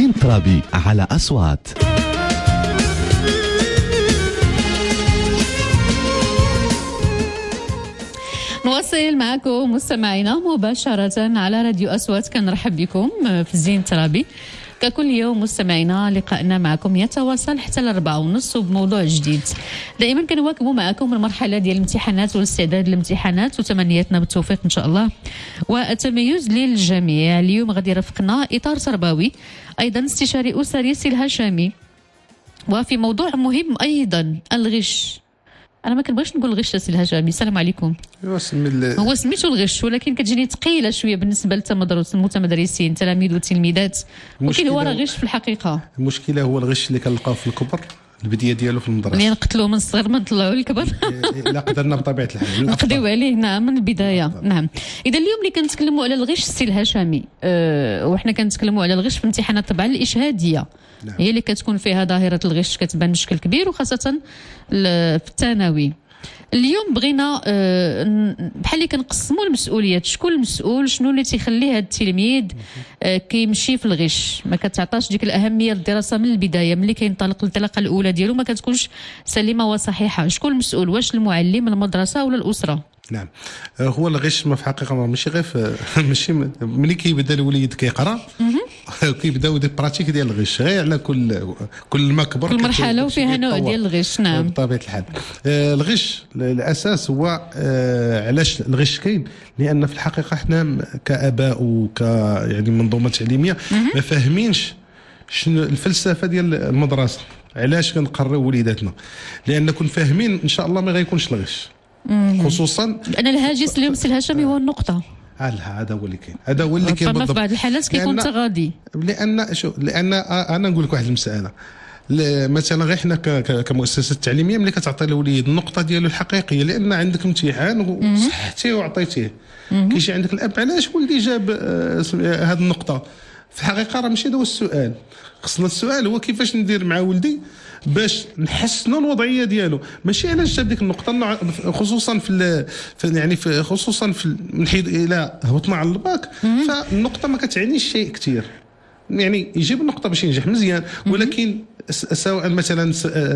زين ترابي على أصوات. نواصل معكم مستمعينا مباشرة على راديو أصوات. كنرحب بكم في زين ترابي ككل يوم. مستمعينا لقائنا معكم يتواصل حتى 4:30 وبموضوع جديد. دائما كنواكبوا معكم المرحلة ديال الامتحانات والاستعداد للامتحانات، وتمنياتنا بالتوفيق إن شاء الله والتميز للجميع. اليوم غادي يرافقنا إطار تربوي، أيضا استشاري أسري سي الهشامي، وفي موضوع مهم أيضا الغش. انا ما كنبغيش نقول الغش سي الهشامي، السلام عليكم. هو سميتو الغش، ولكن كتجيني ثقيله شويه بالنسبه للمتمدرسين التلاميذ والتلميذات، ولكن هو راه غش في الحقيقه. المشكله هو الغش اللي كنلقاو في الكبر، البديه ديالو في المدرسه، اللي نقتلوه من الصغر ما نطلعوه للكبر. الا قدرنا بطبيعه الحال نقضيو عليه نعم من البدايه. نعم. اذا اليوم اللي كنتكلموا على الغش سي الهشامي، وحنا كنتكلموا على الغش في امتحانات طبعا الاشهاديه. نعم. هي اللي كتكون فيها ظاهره الغش كتبان بشكل كبير، وخاصه في الثانوي. اليوم بغينا بحال اللي كنقسموا المسؤوليات، شكون المسؤول، شنو اللي تيخلي هذا التلميذ كيمشي في الغش، ما كتعطاش ديك الاهميه للدراسه من البدايه، ملي كينطلق الانطلاقه الاولى ديالو ما كتكونش سليمه وصحيحه. شكون المسؤول؟ واش المعلم، المدرسه، ولا الاسره؟ نعم. هو الغش ما في الحقيقه ماشي غير ماشي ملي كيبدا الوليد كيقرا كيبداو دي براتيك ديال الغش، غير على كل ما كبر كل مرحله وفيها نوع ديال الغش. نعم. بطبيعه الحال الغش الاساس هو علاش الغش كاين، لان في الحقيقه حنا كاباء يعني منظومه تعليميه ما فاهمينش شنو الفلسفه ديال المدرسه، علاش كنقريو وليداتنا، لان كون فاهمين ان شاء الله ما غيكونش الغش. خصوصا لان الهاجس اليوم سي الهشامي هو النقطه. هذا هو اللي كاين، هذا هو اللي كاين بالضبط. في بعض الحالات كيكون تغاضي، لان انا نقول لك واحد المساله. مثلا غير حنا كمؤسسه تعليميه ملي كتعطي الوليد النقطه ديالو الحقيقيه، لان عندك امتحان وصححتيه وعطيتيه، كيجي عندك الاب علاش ولدي جاب هذه النقطه. في الحقيقه راه ماشي هذا هو السؤال. خصنا السؤال هو كيفاش ندير مع ولدي باش نحسنوا الوضعيه ديالو، ماشي علاش جاب ديك النقطه. خصوصا خصوصا في نحيد الى هبطنا على الباك، فالنقطه ما كتعنيش شيء كثير. يعني يجيب النقطه باش ينجح مزيان، ولكن سواء مثلا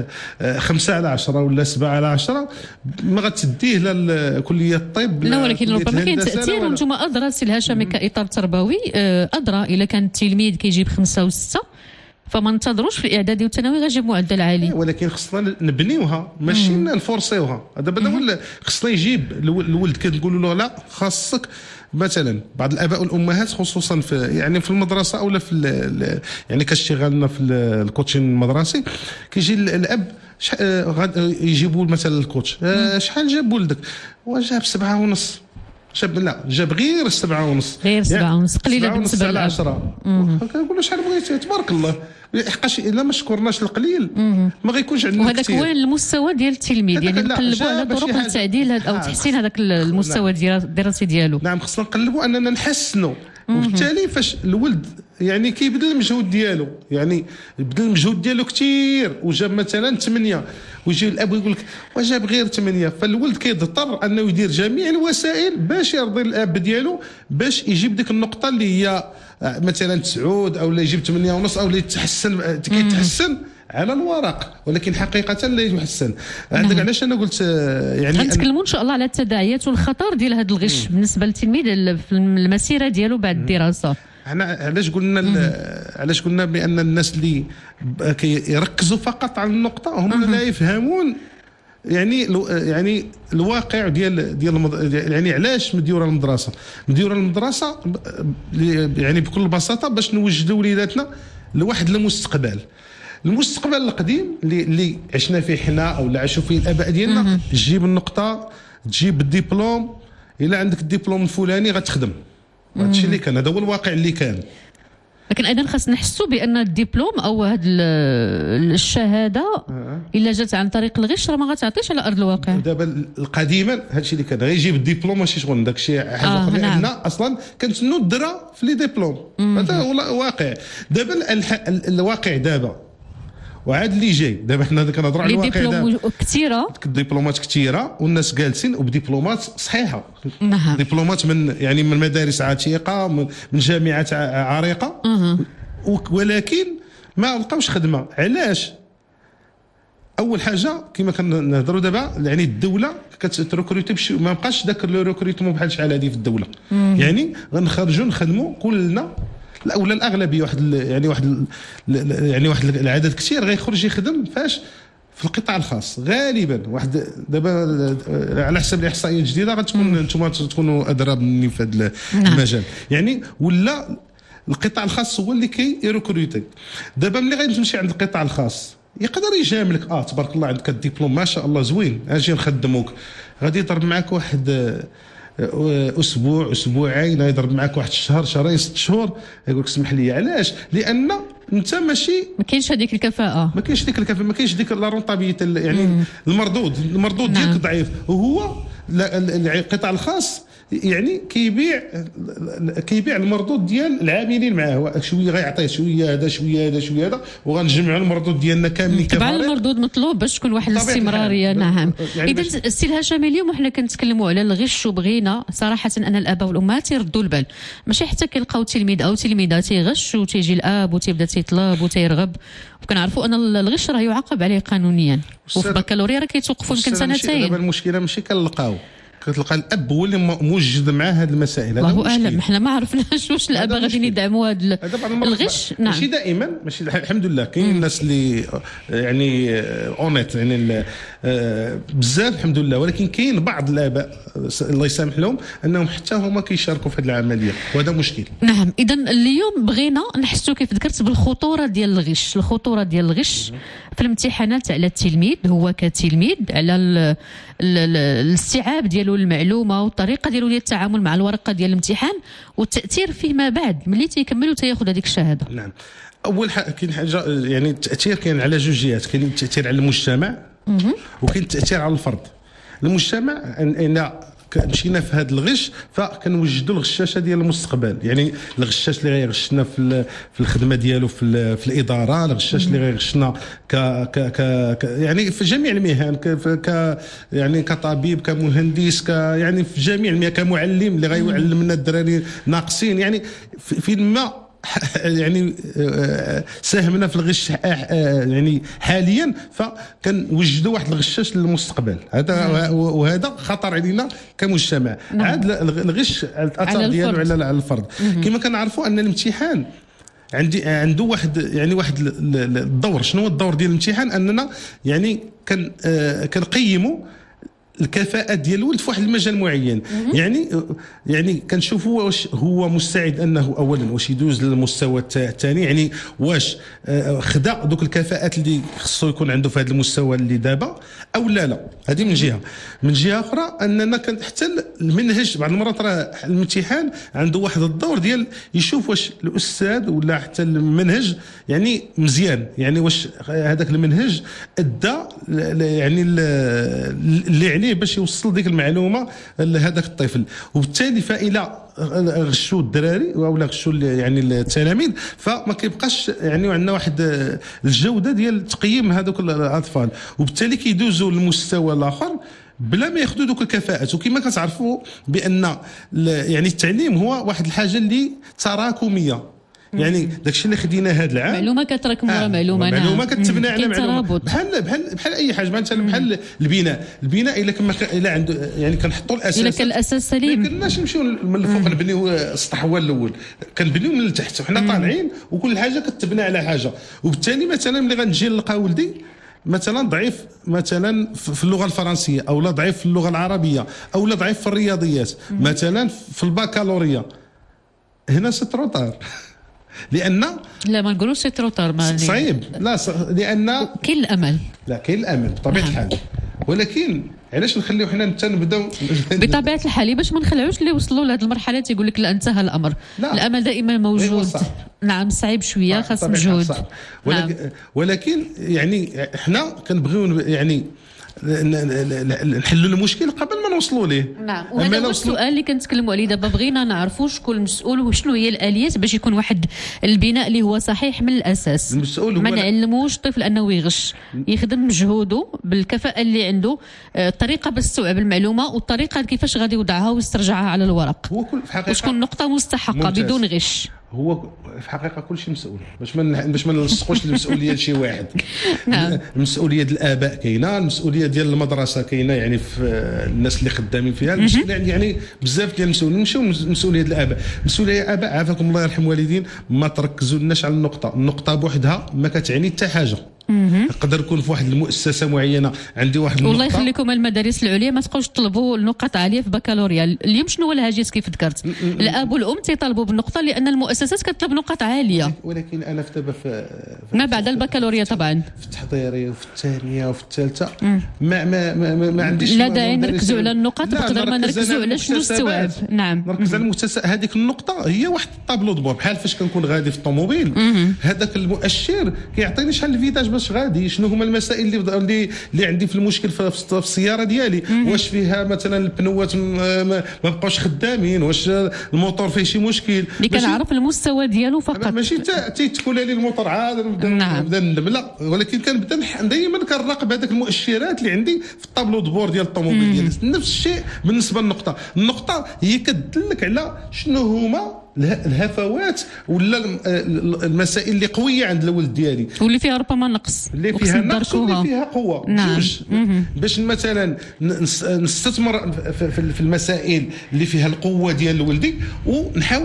5/10 ولا 7/10 ما غتديه لكليه الطب. لا، ولكن ربما كاين تاثير، وانتم ادرى سي الهشامي كاطار تربوي ادرى الا كان التلميذ كيجيب 5 و6 فما ننتظروش في الاعدادي والثانوي غيجيب معدل عالي. ولكن خصنا نبنيوها ماشي نفورسيوها. دابا خصنا يجيب الولد كنقولوا له لا خاصك. مثلا بعض الاباء والامهات خصوصا في المدرسه اولا يعني كاشتغالنا في الكوتشين المدرسي، كيجي الاب يجيبوا مثلا الكوتش شحال جاب ولدك؟ وجاب 7.5. جاب غير 7.5. غير 7.5 قليله بالنسبه للاب. كنقول له شحال بغيتي؟ تبارك الله. حقاش الا ما شكرناش القليل ما غيكونش عندنا كثير. وهذاك هو المستوى ديال التلميذ، يعني نقلبوا على طرق التعديل او تحسين هذاك المستوى الدراسي ديالو. نعم، خصنا نقلبوا اننا نحسنوا. وبالتالي فاش الولد يعني كيبذل المجهود ديالو، يعني يبذل المجهود ديالو كثير وجاب مثلا 8 ويجي الاب ويقول لك وجاب غير 8، فالولد كيضطر انه يدير جميع الوسائل باش يرضي الاب ديالو باش يجيب ديك النقطه اللي هي مثلا 9 او لا يجيب 8.5 او لا كيتحسن على الورق، ولكن حقيقه لا يحسن. عندك علاش انا قلت يعني غنتكلموا ان شاء الله على التداعيات والخطر ديال هذا الغش بالنسبه للتلميذ في المسيره ديالو بعد الدراسه. احنا علاش قلنا بان الناس اللي كيركزوا فقط على النقطه هم لا يفهمون يعني الواقع ديال يعني علاش مديوره المدرسه يعني بكل بساطه باش نوجدوا وليداتنا لواحد المستقبل القديم اللي عشنا فيه حنا او اللي عاشوا فيه الاباء ديالنا. تجيب النقطه، تجيب الدبلوم، الا عندك الدبلوم الفلاني غتخدم. هذا الشيء اللي كان، هذا هو الواقع اللي كان. لكن ايضا خاصنا نحسوا بان الدبلوم او هذه الشهاده الا جات عن طريق الغش راه ما غتعطيش على ارض الواقع. دابا قديما هذا الشيء اللي كان غيجيب الدبلوم ماشي شغل داك الشيء حاجه اخرى. لان اصلا كانت ندره في لي ديبلوم. هذا هو الواقع. دابا الواقع دابا وعاد اللي جاي دابا حنا كنهضروا على الواقع دابا كثيره، دبلومات كثيره والناس جالسين وبدبلومات صحيحه. دبلومات من مدارس عتيقه، من جامعات عريقه، ولكن ما لقاوش خدمه. علاش؟ اول حاجه كما كنهضروا دابا يعني الدوله كتركروتي ما بقاش ذاك لو ريكروتمون بحال شحال هذه في الدوله. يعني غنخرجوا نخدموا كلنا ولا الاغلبيه واحد العدد كثير غيخرج يخدم فاش في القطاع الخاص غالبا. واحد دابا على حسب الاحصائيات الجديده غتكون انتم تكونوا ادرى مني في هذا المجال. يعني ولا القطاع الخاص هو اللي كيركروتي. دابا ملي غتمشي عند القطاع الخاص يقدر يجاملك تبارك الله عندك الدبلوم ما شاء الله زوين اجي نخدموك، غادي يضرب معك واحد اسبوع اسبوعين، يضرب معك واحد الشهر شهرين 6 شهور، يقول لك اسمح لي. علاش؟ لان انت ماشي ما كاينش هذيك الكفاءه، ما كاينش ديك لا رونطابيليتي يعني المردود ديالك ضعيف. وهو القطاع الخاص يعني كيبيع المردود ديال العاملين معاه، شويه غيعطيه شويه هذا وغنجمعوا المردود ديالنا كاملين. طبعا المردود مطلوب باش تكون واحد الاستمراريه. نعم. يعني اذا السي الهشامي اليوم وحنا كنتكلموا على الغش، وبغينا صراحه ان الاباء والامهات يردوا البال، ماشي حتى كيلقاو تلميذ او تلميذه تيغش وتيجي الاب وتيبدا تيطلب وتيرغب، وكنعرفوا ان الغش راه يعاقب عليه قانونيا، وفي البكالوريا راه كيتوقفوا يمكن سنتين. دابا المشكله ماشي كتلقى الاب هو اللي موجد مع هذه المسائل. الله اعلم، حنا ما عرفناش واش الاباء غادي يدعموا هذا الغش. نعم. ماشي دائما، ماشي الحمد لله كاين الناس اللي يعني اونيت يعني بزاف الحمد لله، ولكن كاين بعض الاباء الله يسامح لهم انهم حتى هما كيشاركوا في هذه العمليه، وهذا مشكل. نعم. اذا اليوم بغينا نحسوا كيف ذكرت بالخطوره ديال الغش، في الامتحانات على التلميذ هو كتلميذ، على الاستيعاب ديالو المعلومه والطريقه ديالو ديال التعامل مع الورقه ديال الامتحان، والتاثير فيما بعد ملي تيكمل وتياخذ هذيك الشهاده. نعم. اول حاجه كاين حاجه يعني التاثير كاين على جوج جهات، كاين التاثير على المجتمع وكاين التاثير على الفرد. المجتمع ان مشينا في هذا الغش فكنوجدوا الغشاشه ديال المستقبل، يعني الغشاش اللي غيغشنا في الخدمه ديالو في الاداره، الغشاش اللي غيغشنا يعني في جميع المهن، يعني كطبيب كمهندس يعني في جميع المهن، كمعلم اللي غيعلم لنا الدراري ناقصين، يعني فين ما يعني ساهمنا في الغش يعني حاليا، فكنوجدوا واحد الغشاش للمستقبل. وهذا خطر علينا كمجتمع. عاد الغش الاثر ديالو على الفرد. كما كنعرفوا ان الامتحان عنده واحد الدور. شنو هو الدور ديال الامتحان؟ اننا يعني كنقيموا الكفاءة ديال الولد في واحد المجال معين. يعني كنشوفوا واش هو مستعد انه اولا واش يدوز للمستوى الثاني، يعني واش خدا دوك الكفاءات اللي خصو يكون عنده في هذا المستوى اللي دابا او لا. هذه من جهه اخرى اننا حتى المنهج بعض المرات راه الامتحان عنده واحد الدور ديال يشوف واش الاستاذ ولا حتى المنهج يعني مزيان، يعني واش هذاك المنهج ادى يعني اللي عليه باش يوصل ديك المعلومه لهذاك الطفل. وبالتالي فإلى غشوا الدراري ولا غشوا يعني التلاميذ فما كيبقاش يعني عندنا واحد الجوده ديال تقييم هذوك الاطفال، وبالتالي كيدوزوا للمستوى الاخر بلا ما ياخذوا دوك الكفاءات. وكما كتعرفوا بان يعني التعليم هو واحد الحاجه اللي تراكميه، يعني داكشي اللي خدينا هذا العام معلومه كتراكم ورا معلومه كتبنى على معلومه بحال اي حاجه. مثلا بحال البناء الا عنده يعني كنحطوا الاساس، الا كان الاساس سليم ما كناش نمشيو من الفوق نبنيو السطح هو الاول، كنبنيو من التحت وحنا طالعين، وكل حاجه كتبنى على حاجه. وبالتالي مثلا ملي غنجي نلقى ولدي مثلا ضعيف مثلا في اللغه الفرنسيه، او لا ضعيف في اللغه العربيه، او لا ضعيف في الرياضيات مثلا في البكالوريا، هنا ستروطار. لان لا ما نقولوش سي تروطار صعيب، لا لان كاين الامل. لا كاين الامل بطبيعه الحال، ولكن علاش نخليو حنا نبداو بطبيعه الحال باش ما نخلعوش اللي وصلوا لهذه المرحله تيقول لك لا انتهى الامر. لا. الامل دائما موجود. نعم صعيب شويه، خاص مجهود. ولكن يعني حنا كنبغيو يعني نحلوا المشكل قبل ما نوصلوا ليه. نعم. وهذا هو السؤال اللي كنتكلموا عليه دابا. بغينا نعرفوا شكون المسؤول وشنو هي الاليات باش يكون واحد البناء اللي هو صحيح من الاساس. المسؤول هو ما نعلموش الطفل انه يغش، يخدم مجهوده بالكفاءه اللي عنده، الطريقه باش يستوعب المعلومه والطريقه كيفاش غادي يوضعها ويسترجعها على الورق، وتكون نقطه مستحقه بدون غش. هو في الحقيقه كل شيء مسؤول، باش ما نلصقوش المسؤوليه لشي واحد. نعم. المسؤوليه ديال الاباء كاينه، المسؤوليه ديال المدرسه كاينه، يعني في الناس اللي خدامين فيها المسؤوليه، يعني بزاف ديال المسؤولين. نمشيو المسؤوليه ديال الاباء. المسؤوليه الاباء عافاكم الله يرحم والدين، ما تركزوا لناش على النقطه بوحدها ما كتعني حتى حاجه. يقدر يكون في واحد المؤسسه معينه عندي واحد النقطه. والله يخليكم المدارس العليا ما تبقاوش تطلبوا النقط عاليه في بكالوريا. اليوم شنو هو الهاجس كيف ذكرت؟ الاب والام تيطالبوا بالنقطه لان المؤسسات كتطلب نقط عاليه، ولكن انا في دابا ما بعد البكالوريا طبعا في التحضيريه وفي الثانيه وفي الثالثه ما عنديش لا داعي نركزوا على النقط بقدر ما نركزوا على شنو استوعب. نعم، نركز على المكتسب. هذيك النقطه هي واحد الطابلو دبور، بحال فاش كنكون غادي في الطوموبيل هذاك المؤشر كيعطيني شحال الفيتاج باش غادي، شنو هما المسائل اللي عندي في المشكل في السياره ديالي. واش فيها مثلا البنوات ما بقاوش خدامين، واش الموتور فيه شي مشكل، اللي كنعرف المستوى ديالو فقط، ماشي تيتكون لي الموتور عاد نبدا ندم، لا. ولكن كنبدا دائما كنراقب هذاك المؤشرات اللي عندي في الطابلو دبور ديال الطوموبيل ديالي. نفس الشيء بالنسبه النقطه هي كتدلك على شنو هما الهفوات ولا المسائل اللي قويه عند الولد ديالي، واللي فيها ربما نقص، اللي فيها نقص واللي فيها قوه. نعم. باش مثلا نستثمر في المسائل اللي فيها القوه ديال ولدي، ونحاول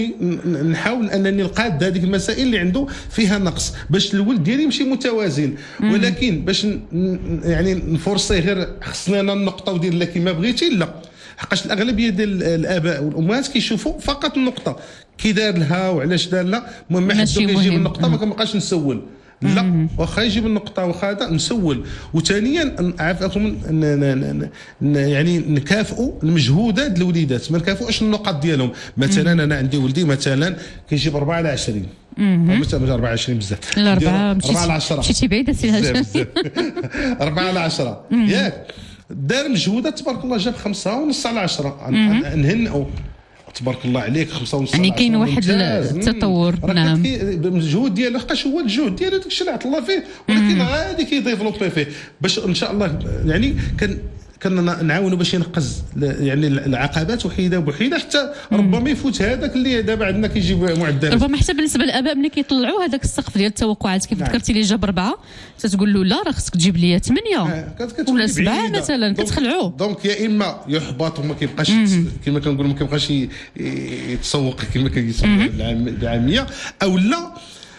انني نقاد هذيك المسائل اللي عنده فيها نقص باش الولد ديالي يمشي متوازن. ولكن باش يعني نفرصي غير خصني انا النقطه ودير لك كما بغيتي، لا. حقاش الاغلبيه ديال الاباء والامهات كيشوفوا فقط النقطه كي دار لها وعلاش دار لها. المهم حد كيجيب النقطه ما كنبقاش نسول، لا. واخا يجيب النقطه واخا هذا نسول. وثانيا عافاكم يعني نكافئوا المجهودات ديال الوليدات، ما نكافئوش النقط ديالهم. مثلا انا عندي ولدي مثلا كيجيب 4 على 20 مثلا 24 بزاف، 4 على 10 مشيتي بعيد السي هاشم. 4 على 10 ياك دار المجهودات تبارك الله، جاب 5.5 على 10. نهنئوا تبارك الله عليك 5.5 يعني كاين واحد التطور. نعم، المجهود ديالو حقاش هو الجهد ديالو داك الشيء اللي عطى الله فيه، ولكن غادي كيديفلوبي فيه باش ان شاء الله يعني كنا نعاونوا باش ينقز يعني العقبات وحيده بوحيده حتى ربما يفوت هذاك اللي دابا عندنا كيجيب معدلات. ربما حتى بالنسبه للاباء ملي كيطلعوا هذاك السقف ديال التوقعات كيف ذكرتي لي جاب 4 تتقول له لا راه خصك تجيب لي 8 ولا 7 مثلا، كتخلعوه. دونك يا اما يحبط وما كيبقاش كما كنقولوا ما كيبقاش يتسوق كما كيسموا بالعاميه، او لا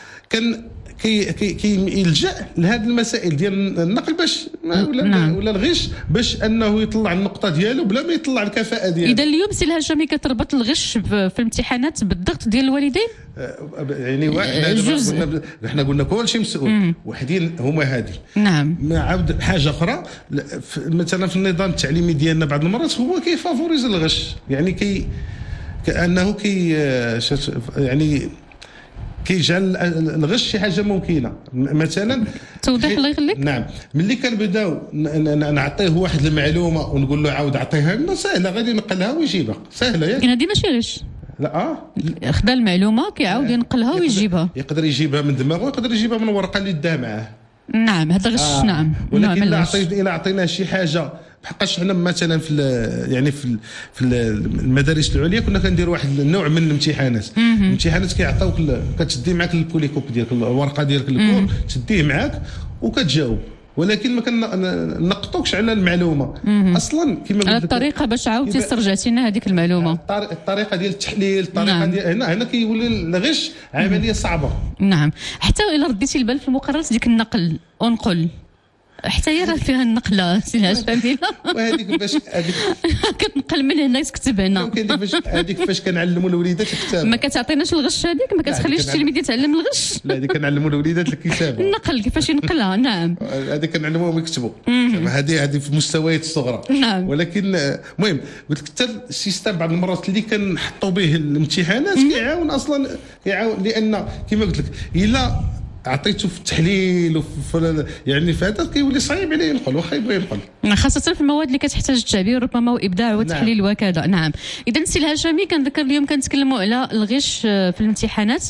كي يلجأ لهذه المسائل ديال النقل باش ولا الغش باش انه يطلع النقطه ديالو بلا ما يطلع الكفاءه ديالو. اذا اليوم سي الهاشمي كتربط الغش في الامتحانات بالضغط ديال الوالدين؟ يعني واحد احنا قلنا كل شيء مسؤول، وحدين هما هذه. نعم. ما عاود حاجه اخرى مثلا في النظام التعليمي ديالنا بعض المرات هو كيفافوريز الغش، يعني كانه يعني كيجعل الغش شي حاجه ممكنه. مثلا توضيح الله يخليك. نعم، ملي كنبداو نعطيه واحد المعلومه ونقول له عاود عطيها لنا، سهله غادي ينقلها ويجيبها، سهله ياك. لكن هذه ماشي غش. لا خدا المعلومه كيعاود ينقلها ويجيبها. يقدر يجيبها من دماغه، يقدر يجيبها من الورقه اللي دا معاه. نعم هذا غش. نعم. ولكن الا عطيناه شي حاجه بحقاش حنا مثلا في المدارس العليا كنا كندير واحد النوع من الامتحانات كيعطيوك كتشدي معاك البوليكوب ديالك، الورقه ديالك الكور تديه معاك وكتجاوب، ولكن ما كنقطوكش على المعلومه اصلا كما قلت لك. الطريقه باش عاودتي استرجعتي لنا هذيك المعلومه، الطريقه ديال التحليل، الطريقه ديال هنا كيولي الغش عمليه صعبه. نعم، حتى الا رديتي البال في المقررات ديك النقل انقل حتى هي راه فيها النقله سي الهاشمي. وهذيك باش كتنقل من هنا تكتب هنا. هذيك فاش كنعلموا الوليدات الكتابه ما كتعطيناش الغش، هذيك ما كتخليش التلميذ يتعلم الغش. لا هذيك كنعلموا الوليدات الكتابه، النقل كيفاش ينقلها. نعم هذيك كنعلموهم يكتبوا، هذه في المستويات الصغرى. نعم. ولكن المهم قلت لك حتى السيستم بعض المرات اللي كنحطوا به الامتحانات كيعاون اصلا، كيعاون لان كما قلت لك الا عطيته في التحليل وفي يعني في هذا كيولي صعيب عليه ينقل، واخا يبغي ينقل، خاصه في المواد اللي كتحتاج التعبير ربما وابداع وتحليل. وكذا. نعم. اذا السي الهاشمي كنذكر اليوم كنتكلموا على الغش في الامتحانات،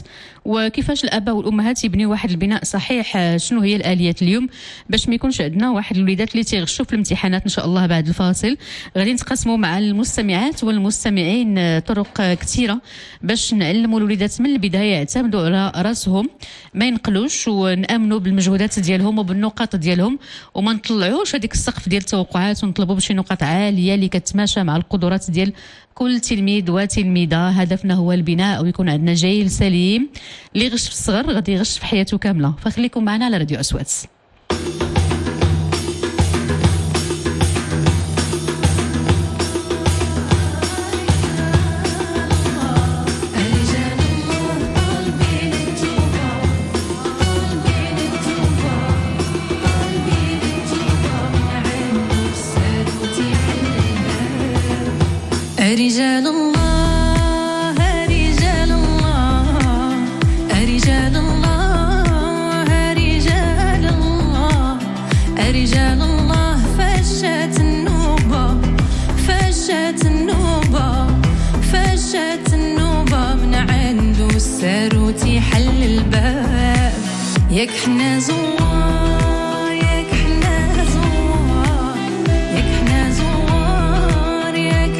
وكيفاش الاباء والامهات يبنيوا واحد البناء صحيح. شنو هي الاليات اليوم باش ما يكونش عندنا واحد الوليدات اللي تيغشوا في الامتحانات. ان شاء الله بعد الفاصل غادي نتقاسموا مع المستمعات والمستمعين طرق كثيره باش نعلموا الوليدات من البدايه يعتمدوا على راسهم، ما ينقلوش، ونامنوا بالمجهودات ديالهم وبالنقاط ديالهم، وما نطلعوش هذيك السقف ديال التوقعات ونطلبوا بشي نقاط عاليه اللي كتماشى مع القدرات ديال كل تلميذ وتلميذه. هدفنا هو البناء ويكون عندنا جيل سليم. اللي غش في الصغر غادي يغش في حياته كامله. فخليكم معنا على راديو أصوات. رجال الله رجال الله رجال الله رجال الله رجال الله فشت النوبة فشت النوبة فشت النوبة من عنده الساروت يحل الباب. ياك حنا زوار ياك حنا زوار ياك حنا زوار ياك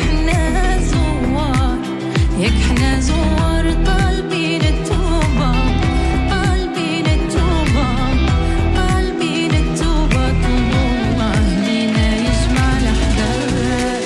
ياك حنا زوار طالبين التوبة طالبين التوبة طالبين التوبة. طلبوا الله لينا يجمع الأحباب.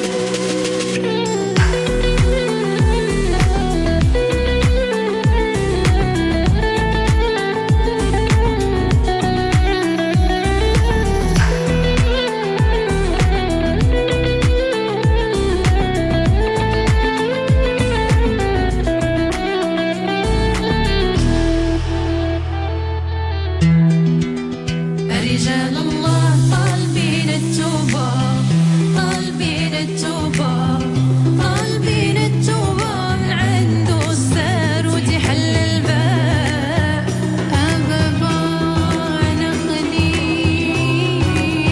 رجال الله طالبين التوبة طالبين التوبة طالبين التوبة من عنده الساروت يحل الباب. أبابا أنا قديم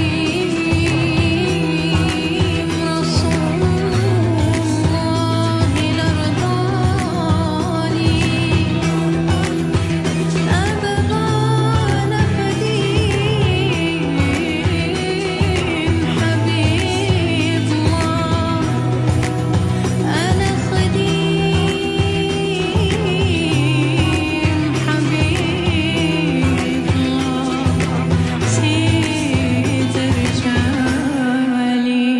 رسول الله لرضاني. أبابا أنا قديم حبيب الله أنا خديم حبيب الله سيد رجالي.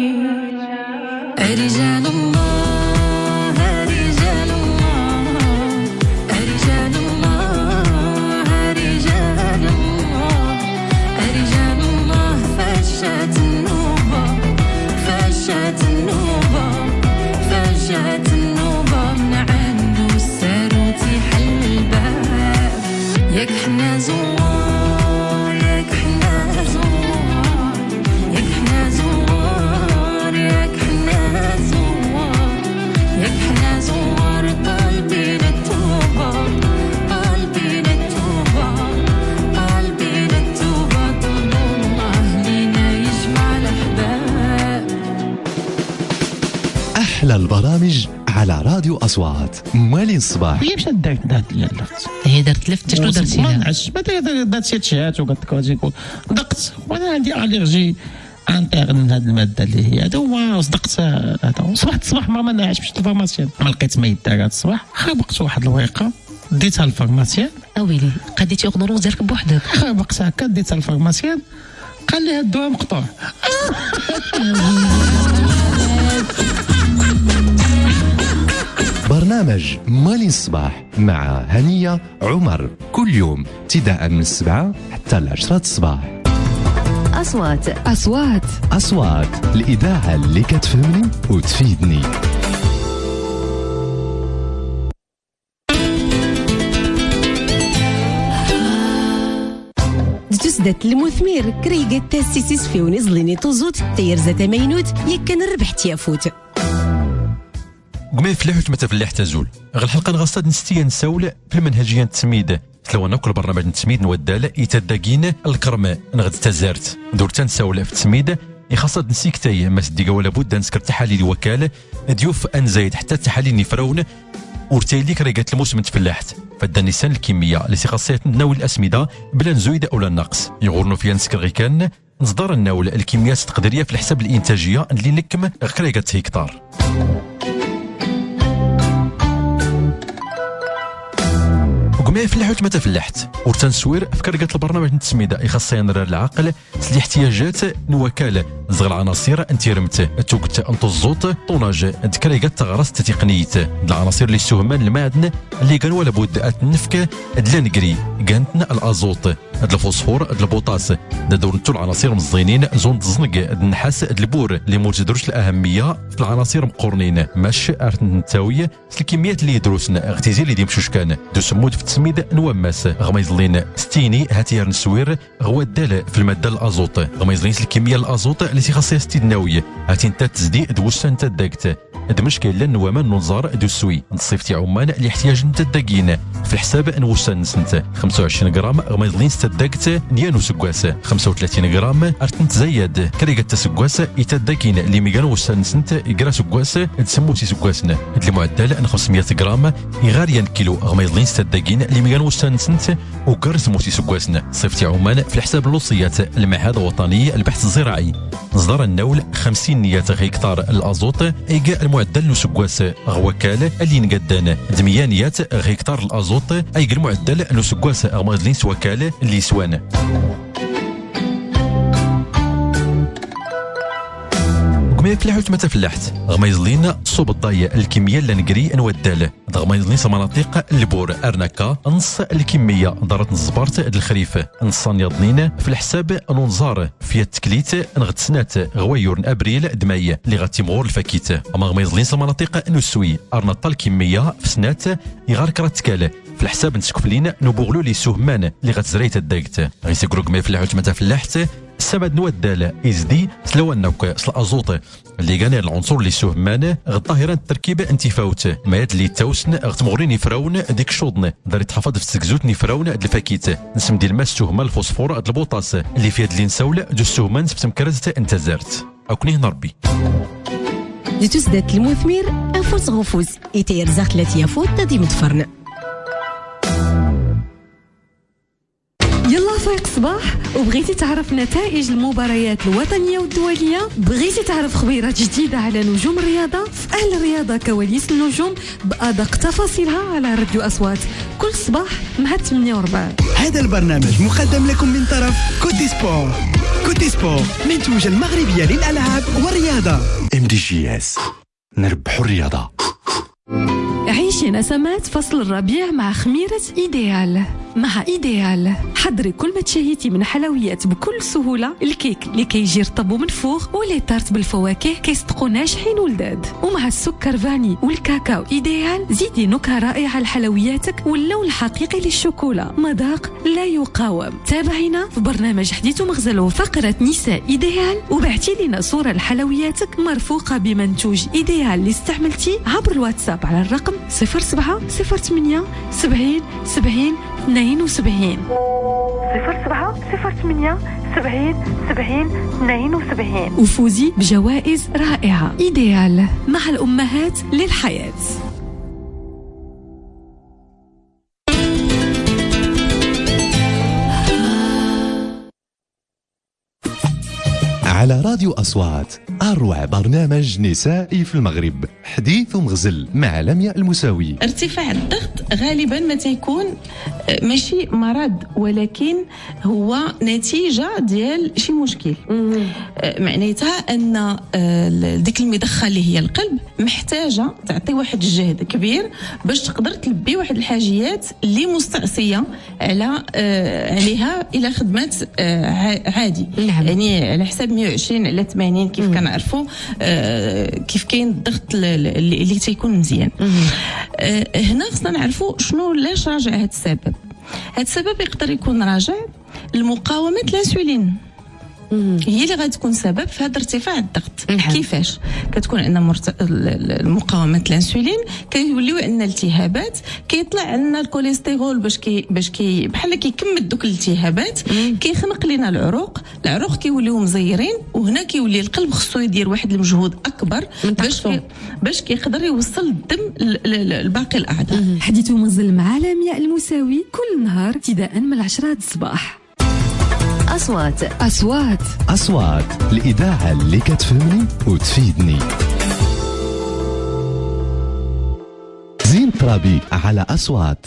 رجال الله رجال الله رجال الله رجال الله رجال الله فشت النوبة فشت النوبة فشت النوبة من عنده الساروت يحل الباب. ياك حنا زوار ياك حنا زوار ياك حنا زوار ياك حنا زوار ياك حنا زوار طالبين التوبة طالبين التوبة طالبين التوبة. طلبوا الله لينا يجمع الأحباب. أحلى البرامج على راديو أصوات. موالين الصباح. هي مشات دارت اللفت. هي دارت لفت. شنو درتي ما لها؟ نعس ما دارت شي تشهات وقالت لك غادي يكون دقت وانا عندي اليرجي انترن من هذه الماده اللي هي هذا هو. صدقت هذا صبحت الصباح ما ناعش مشيت للفارماسيان ما لقيت ما يدار هذا الصباح. خابقت واحد الورقه ديتها للفارماسيان. اويلي قديتي اوردونونس ديالك بوحدك؟ خابقت هكا ديتها للفارماسيان قال لي هاد الدواء مقطوع. برنامج موالين الصباح مع هنية عمر كل يوم ابتداء من 7 حتى 10 الصباح. أصوات أصوات أصوات الإذاعة اللي كتفهمني وتفيدني. تسدت المثمير كريقة تاسيسيس في ونزليني توزوت تير زتا مينوت يكن الربح تيافوت. قمي فلاح وتما تفلاح تزول غير الحلقه نغصد نستيا نساول في المنهجيه التسميد تلوانا كل برنامج التسميد نودال يتداكين الكرم نغد تزارت دورتان نساول في التسميد يخصد نسيكتاي ما صدق ولا بد نسكر تحاليل وكاله ديوف ان زايد حتى تحاليل نفرون ورتيلي كريقات الموسم تفلاحت فدا نيسان الكميه اللي خاصيه تناول الاسمده بلا نزويد او نقص يغورنو فيها نسكر غي كان نصدر الناول الكميات التقديريه في الحساب الانتاجيه اللي نكم كريقات هكتار. وقمي فلاحوت ما تفلحت ورتنسوير افكار قالت البرنامج نتسميده يخص نرى العقل سلي احتياجات نوكاله زغ العناصر انتيرمت توقت انتوزوت طوناج ذكري قالت تغرس تقنيت العناصر اللي سهمان المعدن اللي كان ولا بد اتنفك دلانكري كانتنا الازوت الفوسفور البوطاس دور نتو العناصر مزينين زون تزنق النحاس البور اللي موجدروش الاهميه في العناصر مقورنين ماش ارتنتاويه الكميات اللي يدروسنا اغتزال اللي ديمشوش كان دو سمود في تسميد نوماس غميزلين ستيني هاتيار نسوير غوا الدال في الماده الازوت غميزلين الكميه الازوت اللي خاصيه ستيدناويه هاتين تزدي دوسان تداكت المشكل لان ومان ننظر دو السوي نصيفتي عمان اللي احتياج نتداكين في الحساب نوسان سنت 25 غرام غميزلين ستداكت نيانو سكواس 35 غرام ارتنت زياد كريقه تسكواس يتداكين اللي ميغان وسان سنت يقرا سكواس تسموتي سكواسنا المعدل 500 غرام يغاريان كيلو غميزلين ستداكين اللي ميغان وسان سنت وكر سموتي سكواسنا صيفتي عمان في الحساب اللوصيات المعهد الوطني البحث الزراعي نصدر النول 50 نية هكتار الازوت ايقا المعدل نسكواس غوكال اللي نقدان دميانيات هكتار الازوت ايقا المعدل نسكواس غمازلين سوكال اللي سوان. قمي فلاحوت ما تفلحت غميزلين صوب الضايع الكميه اللي نقري نودال غميزلين مناطق البور ارنكا نص الكميه دارت نصبرت الخريف نص نيضنين في الحساب ننظار في التكليت نغتسنات غويور ابريل دماي اللي غتيمغور الفاكيت اما غميزلين مناطق نسوي ارنطا الكميه في سنات يغار كراتكال في الحساب نسكفلين نبوغلو لي سهمان اللي غتزريت الداكت غيسكرو قمي فلاحوت ما تفلحت السمد نودال ازدي سلوانك الازوت اللي كان العنصر اللي سهمان الظاهره التركيبه انتفاوت مايات اللي تاوسن غتمغرين يفراون ديك شوضن دار يتحفظ في السكزوت نفراون الفاكيت نسم ديال الماس سهمان الفوسفور البوطاس اللي فيها دلين ساول جو السهمان سبتمكرزت انت زارت اوكنيه نربي لتزداد المثمر انفوس غفوز يتير زاخت التي يفوت تدي متفرن. يلا فايق صباح وبغيتي تعرف نتائج المباريات الوطنية والدولية، بغيتي تعرف خبيرات جديدة على نجوم الرياضة، في أهل الرياضة كواليس النجوم بأدق تفاصيلها على راديو أصوات كل صباح مع 48. هذا البرنامج مقدم لكم من طرف كوتي سبور. كوتي سبور منتوجة المغربية للألعاب والرياضة. MDGS نربحوا الرياضة. عيشي نسمات فصل الربيع مع خميرة إيديال. مع إيديال حضري كل ما تشهيتي من حلويات بكل سهولة، الكيك اللي كيجي رطب ومنفوخ ولي تارت بالفواكه كيصدقوا ناجحين ولداد، ومع السكر فاني والكاكاو إيديال زيدي نكهة رائعة لحلوياتك واللون الحقيقي للشوكولا، مذاق لا يقاوم. تابعينا في برنامج حديث ومغزل وفقرة نساء إيديال وبعتي لنا صورة لحلوياتك مرفوقة بمنتوج إيديال اللي استعملتي عبر الواتساب على الرقم 07 08 70 70 72 07 08 70 70 72 وفوزي بجوائز رائعة. إيديال مع الأمهات للحياة. على راديو أصوات أروع برنامج نسائي في المغرب، حديث ومغزل مع لمياء المساوي. ارتفاع الضغط غالبا ما تيكون ماشي مرض، ولكن هو نتيجة ديال شي مشكل. معناتها أن ديك المضخة اللي هي القلب محتاجة تعطي واحد الجهد كبير باش تقدر تلبي واحد الحاجيات اللي مستعصية عليها إلى خدمات عادي. نعم. يعني على حساب 120 على 80 كيف كنعرفوا كيف كاين الضغط اللي تيكون مزيان. هنا خصنا نعرفوا شنو علاش راجع هذا السبب. هذا السبب يقدر يكون راجع لمقاومة الانسولين. هي اللي غادي تكون سبب في هذا ارتفاع الضغط. كيفاش كتكون عندنا مقاومه الانسولين، كيوليو عندنا التهابات، كيطلع عندنا الكوليسترول باش كي بحال كيكمل دوك الالتهابات، كيخنق لنا العروق كيوليو مزيرين، وهنا كيولي القلب خصو يدير واحد المجهود اكبر باش كيقدر يوصل الدم لباقي الاعضاء. حديث منزل مع لمياء المساوي كل نهار ابتداء من 10 الصباح. أصوات الإذاعة اللي كتفهمني وتفيدني. زين ترابي على أصوات.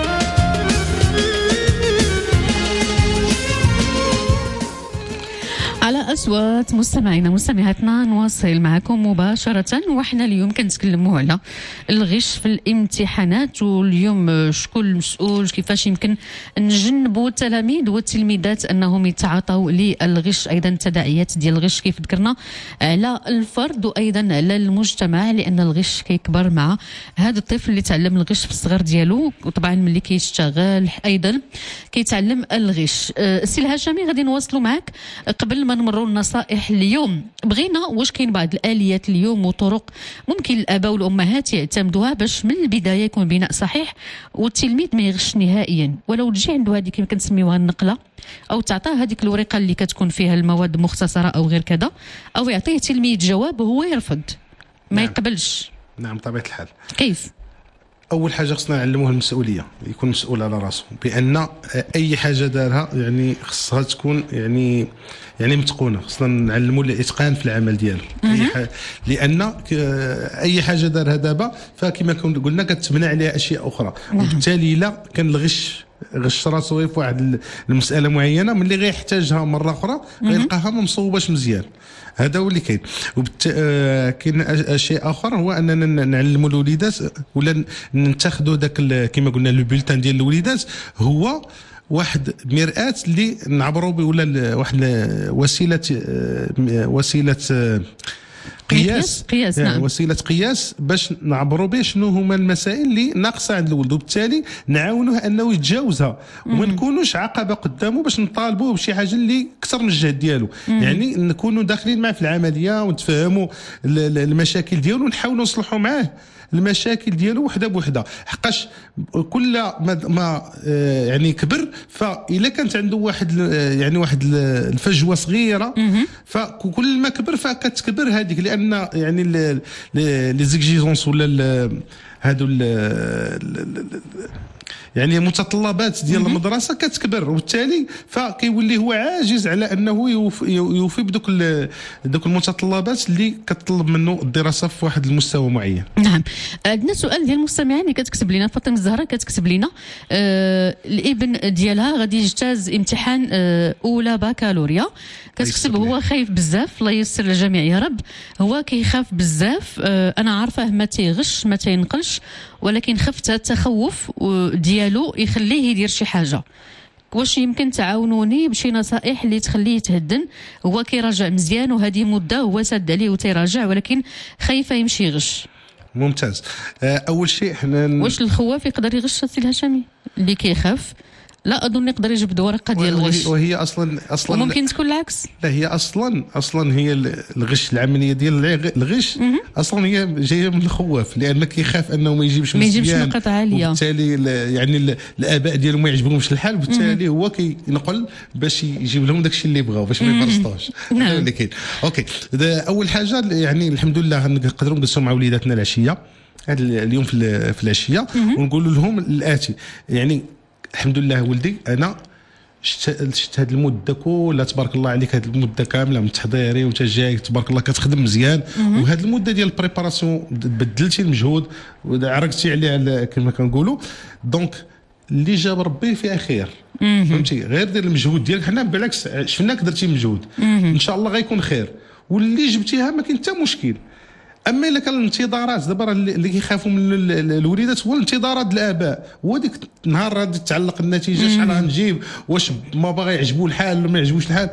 على أصوات مستمعينا مستمعاتنا، نواصل معكم مباشرة، وحنا اليوم كنتكلموا على الغش في الامتحانات، واليوم شكون المسؤول، كيفاش يمكن نجنبوا التلاميذ والتلميذات أنهم يتعاطوا للغش، أيضا التداعيات ديال الغش كيف ذكرنا على الفرد وأيضا على المجتمع، لأن الغش كيكبر مع هذا الطفل اللي تعلم الغش في الصغر ديالو، وطبعا ملي كيشتغل أيضا كيتعلم الغش. السي الهاشمي غادي نواصلوا معك. قبل ما نمروا النصائح اليوم، بغينا واش كاين بعض الآليات اليوم وطرق ممكن الآباء والأمهات يعتمدوها باش من البداية يكون بناء صحيح والتلميذ ما يغش نهائيا، ولو تجي عنده هذيك كما كنسميوها النقلة، أو تعطاه هذيك الورقة اللي كتكون فيها المواد مختصرة أو غير كذا، أو يعطيه تلميذ جواب وهو يرفض ما يقبلش. نعم بطبيعة الحال. كيف؟ اول حاجه خصنا نعلموه المسؤوليه، يكون مسؤول على راسه، بان اي حاجه دارها يعني خصها تكون يعني متقونه، خصنا نعلموه الاتقان في العمل ديالو. لان اي حاجه دارها دابا فكما قلنا كتبنى عليها اشياء اخرى، وبالتالي الا كان الغش راسو في واحد المساله معينه، ملي غيحتاجها مره اخرى غيلقاها ما مصوباش مزيان. هذا هو اللي كاين. كاين شيء اخر، هو اننا نعلموا الوليدات ولا نتاخذوا داك كما قلنا لو بولتان ديال الوليدات، هو واحد مرآة اللي نعبروا به، ولا واحد وسيله قياس نعم. وسيله قياس باش نعبروا به شنو هما المسائل اللي ناقصه عند الولد، وبالتالي نعاونوه انه يتجاوزها، وما نكونوش عقبه قدامه باش نطالبوه بشي حاجه اللي اكثر من الجهد ديالو. يعني نكونوا داخلين معه في العمليه ونتفهموا المشاكل ديالو، ونحاولوا نصلحوا معاه المشاكل ديالو وحده بوحده، حقاش كل ما يعني كبر، فإلا كانت عنده واحد الفجوه صغيره، فكل ما كبر فكتكبر هذيك، لان يعني لي زيكزيجونس ولا هادو يعني المتطلبات ديال المدرسه كتكبر، وبالتالي فكيولي هو عاجز على انه يوفي بدوك المتطلبات اللي كتطلب منه الدراسه في واحد المستوى معين. نعم. عندنا سؤال ديال المستمعين اللي كتكتب لنا، فاطمه الزهراء كتكتب لنا الابن ديالها غادي يجتاز امتحان اولى بكالوريا، كتكتب هو خايف بزاف، الله ييسر للجميع يا رب، هو كيخاف بزاف، انا عارفه ما تيغش ما تينقلش، ولكن خفت التخوف ديالو يخليه يدير شي حاجه. واش يمكن تعاونوني بشي نصائح اللي تخليه يتهدن؟ هو كيراجع مزيان وهذه مده هو ساد عليه وتيراجع، ولكن خايفه يمشي يغش. ممتاز. اول شيء حنا واش الخواف يقدر يغش السي الهاشمي اللي كيخاف؟ لا اظن يقدر يجبد ورقه ديال الغش، وهي اصلا وممكن تكون العكس. لا، هي اصلا هي الغش، العمليه ديال الغش اصلا هي جايه من الخواف، لان كيخاف انه ما يجيبش نقاط عاليه، وبالتالي يعني الاباء ديالو ما يعجبهمش الحال، وبالتالي هو كينقل باش يجيب لهم داكشي اللي بغاو باش ما يبرسطوش. هذا اللي كاين. اوكي، اول حاجه يعني الحمد لله نقدروا نجلسوا مع وليداتنا العشيه، هذا اليوم في العشيه، ونقول لهم الاتي، يعني الحمد لله ولدي انا شفت هذه المده كلها تبارك الله عليك، هذه المده كامله من تحضيري وانت جاي تبارك الله كتخدم مزيان، وهذه المده ديال البريباراسيون بدلتي المجهود وعرقتي عليها كما كنقولوا، دونك اللي جاب ربي فيها خير، فهمتي؟ غير دير المجهود ديالك، حنا بالعكس شفناك درتي مجهود، ان شاء الله غيكون خير، واللي جبتيها ما كاين حتى مشكل. اما الا كان الانتظارات دابا اللي كيخافوا من الوليدات هو الانتظارات الاباء، هو ديك النهار غادي تعلق النتيجه، شحال غنجيب، واش ما باغي يعجبو الحال ولا ما يعجبوش الحال،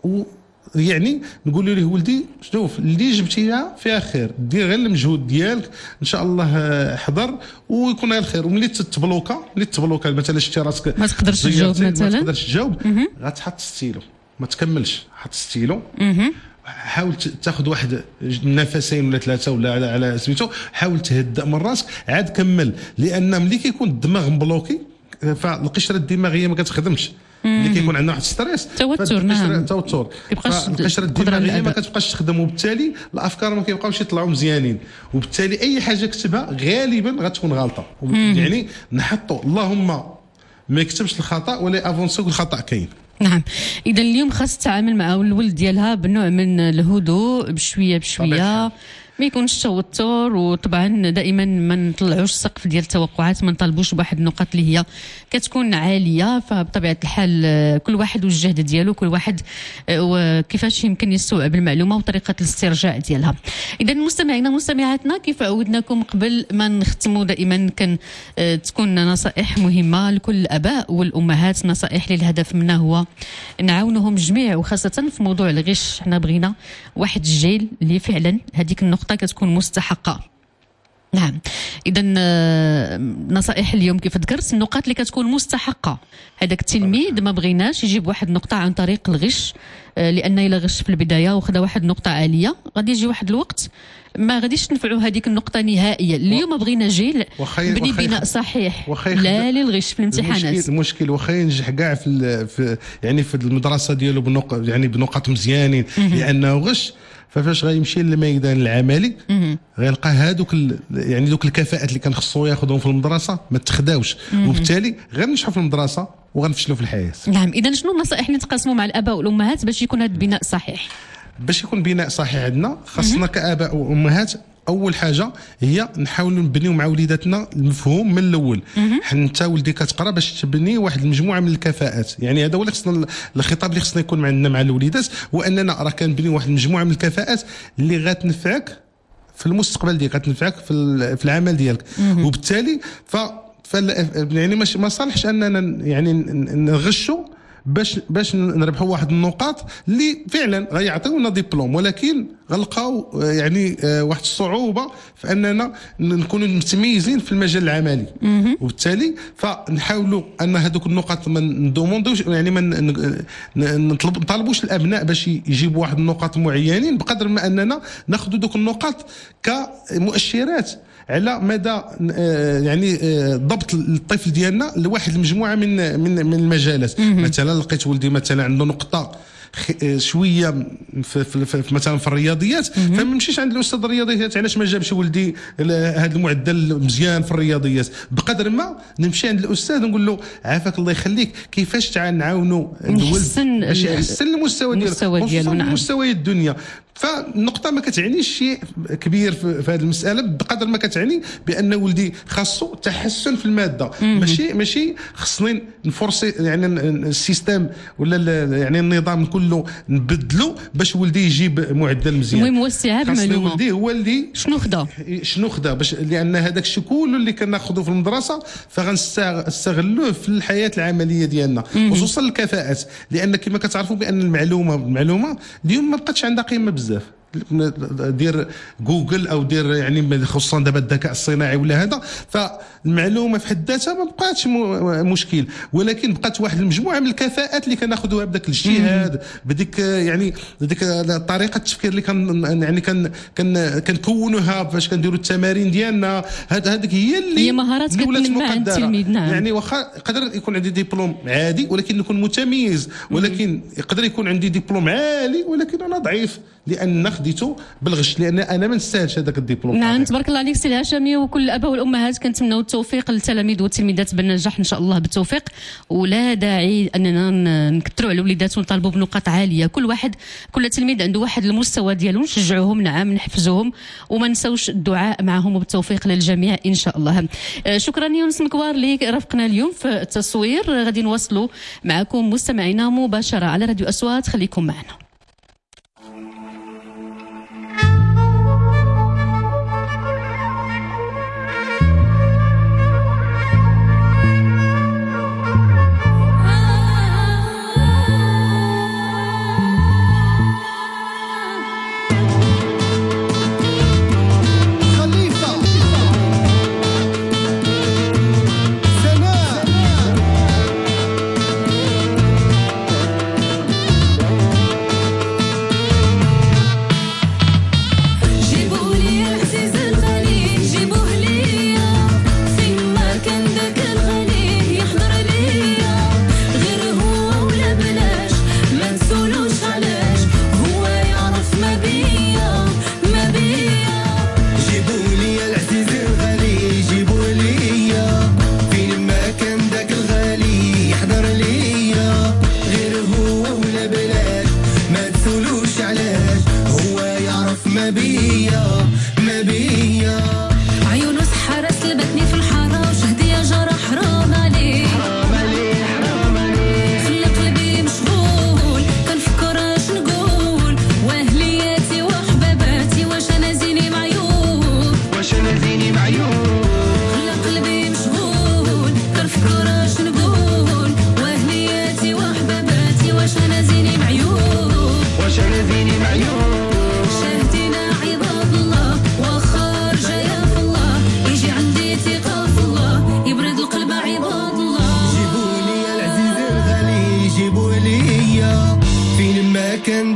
يعني نقول له ولدي شوف اللي جبتيها فيها خير، دير غير المجهود ديالك ان شاء الله، حضر ويكون غير خير. وملي تبلوكا مثلا شتي راسك ما تقدرش تجاوب، ما تقدرش تجاوب، غتحط ستيلو ما تكملش، حط ستيلو حاول تاخذ واحد نفسين ولا ثلاثه ولا على سميتو، حاول تهدأ من راسك عاد كمل، لان ملي كيكون الدماغ مبلوكي فالقشره الدماغيه ما كتخدمش. ملي كيكون عندنا واحد ستريس توتر، نعم توتر، القشره الدماغيه ما كتبقاش تخدم، وبالتالي الافكار ما كيبقاوش يطلعوا مزيانين، وبالتالي اي حاجه كتبها غالبا غتكون غلطه. يعني نحطوا اللهم ما يكتبش الخطا ولا افونسو الخطا كاين. نعم، اذا اليوم خاص تتعامل مع الولد ديالها بنوع من الهدوء، بشويه بشويه، ما يكونش توتر، وطبعا دائما ما نطلعوش السقف ديال التوقعات، ما نطالبوش بواحد النقط اللي هي كتكون عاليه. فبطبيعه الحال كل واحد والجهد ديالو، كل واحد وكيفاش يمكن يستوعب المعلومه وطريقه الاسترجاع ديالها. اذا مستمعينا مستمعاتنا، كيف عودناكم قبل ما نختموا دائما كان تكون نصائح مهمه لكل الاباء والامهات، نصائح اللي الهدف منها هو نعاونهم جميع، وخاصه في موضوع الغش. حنا بغينا واحد الجيل اللي فعلا هذيك النقطه كتكون مستحقه. نعم، اذا نصائح اليوم كيف ذكرت، النقاط اللي كتكون مستحقه. هذاك التلميذ ما بغيناش يجيب واحد نقطه عن طريق الغش، لان الا غش في البدايه وخذا واحد نقطه عاليه غادي يجي واحد الوقت ما غاديش تنفعوا هذيك النقطه نهائيا. اليوم بغينا جيل بني بناء صحيح، لا للغش في الامتحانات. المشكل واخا ينجح كاع في يعني في المدرسه ديالو يعني بنقط مزيانين لانه غش، فاش غيمشي للميدان العملي غيلقى هذوك يعني دوك الكفاءات اللي كان خصو ياخذهم في المدرسه ما تخداوش، وبالتالي غننجحوا في المدرسه وغنفشلوا في الحياه. نعم، اذا شنو النصائح اللي تقاسموا مع الاباء والامهات باش يكون هذا البناء صحيح؟ باش يكون بناء صحيح عندنا خاصنا كاباء وامهات اول حاجه هي نحاولوا نبنيو مع وليداتنا المفهوم من الاول. انت ولدي كتقرا باش تبني واحد المجموعه من الكفاءات، يعني هذا هو اللي خصنا الخطاب اللي خصنا يكون عندنا مع الوليدات، واننا راه كنبنيو واحد المجموعه من الكفاءات اللي غتنفعك في المستقبل ديالك، غتنفعك في العمل ديالك. وبالتالي يعني ما صالحش اننا يعني نغشوا باش نربحوا واحد النقاط اللي فعلا غيعطيونا ديبلوم، ولكن غنلقاو يعني واحد الصعوبه في اننا نكونوا متميزين في المجال العملي. وبالتالي فنحاولوا ان هذوك النقاط ما ندوموندوش، يعني ما نطالبوش الابناء باش يجيبوا واحد النقاط معينين، بقدر ما اننا ناخذوا دوك النقاط كمؤشرات على مدى يعني ضبط الطفل ديالنا لواحد المجموعه من المجالات. مثلا لقيت ولدي مثلا عنده نقطه شويه في مثلا في الرياضيات، فما نمشيش عند الاستاذ الرياضيات علاش ما جابش ولدي هذا المعدل مزيان في الرياضيات، بقدر ما نمشي عند الاستاذ ونقول له عافاك الله يخليك كيفاش نعاونوا الولد باش يحسن المستوى ديالو، نعم مستويات الدنيا. فالنقطة ما كتعنيش شيء كبير في هذه المسألة، بقدر ما كتعني بأن ولدي خاصو تحسن في المادة. ماشي خصني نفرسي يعني السيستم ولا يعني النظام كله نبدلو باش ولدي يجيب معدل مزيان. المهم هو استيعاب المعلومة. ولدي هو اللي شنو خدا باش، لأن هذاك الشيء كله اللي كناخذه في المدرسة فغنستغلوه في الحياة العملية ديالنا، خصوصا الكفاءات، لأن كما كتعرفوا بأن المعلومة اليوم ما بقاتش عندها قيمة بزاف. دير جوجل او دير يعني خصوصا دابا الذكاء الصناعي ولا هذا، فالمعلومه في حد ذاتها ما بقاتش مشكل، ولكن بقات واحد المجموعه من الكفاءات اللي كناخذوها بداك الاجتهاد، بديك يعني ديك طريقه التفكير اللي كنكونوها فاش كنديروا التمارين ديالنا، هذيك هي مهارات كتنمى عند التلميذ. نعم، يعني واخا يقدر يكون عندي دبلوم عادي ولكن نكون متميز، ولكن يقدر يكون عندي دبلوم عالي ولكن انا ضعيف لان خديته بالغش، لان انا ما نستاهلش هذاك الدبلوم. نعم، تبارك الله عليك سي الهاشمي، وكل الاباء والامهات كنتمنوا التوفيق للتلاميذ والتلميذات بالنجاح ان شاء الله بالتوفيق، ولا داعي اننا نكثروا على الوليدات ونطالبوا بنقاط عاليه. كل تلميذ عنده واحد المستوى ديالو، نشجعوهم نعم نحفزوهم وما نساوش الدعاء معهم، وبالتوفيق للجميع ان شاء الله. شكرا يونس مكوار اللي رافقنا اليوم في التصوير. غادي نواصلوا معكم مستمعينا مباشره على راديو أصوات، خليكم معنا.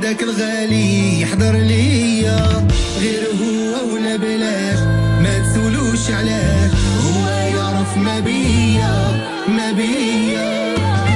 داك الغالي يحضر ليا غير هو ولا بلاش ما تسولوش علاش هو يعرف ما بيا ما بيا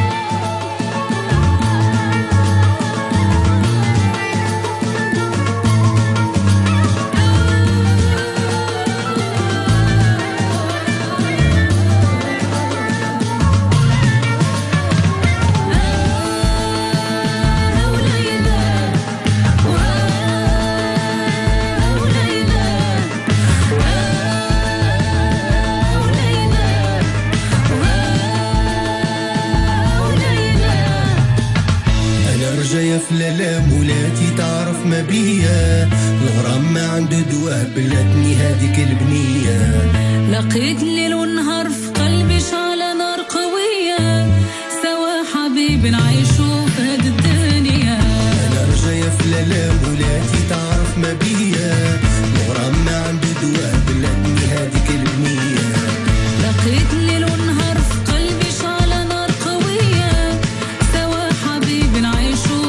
جاية في الالام ولاتي تعرف ما بيا الغرام ما عنده دواء بلاتني هذيك البنية لقيت الليل والنهار في قلبي شعلة نار قوية سوا حبيب نعيشو في هاد الدنيا انا جاية في الالام ولاتي تعرف ما بيا الغرام ما عنده دواء بلاتني هذيك البنية لقيت الليل والنهار في قلبي شعلة نار قوية سوا حبيب نعيشو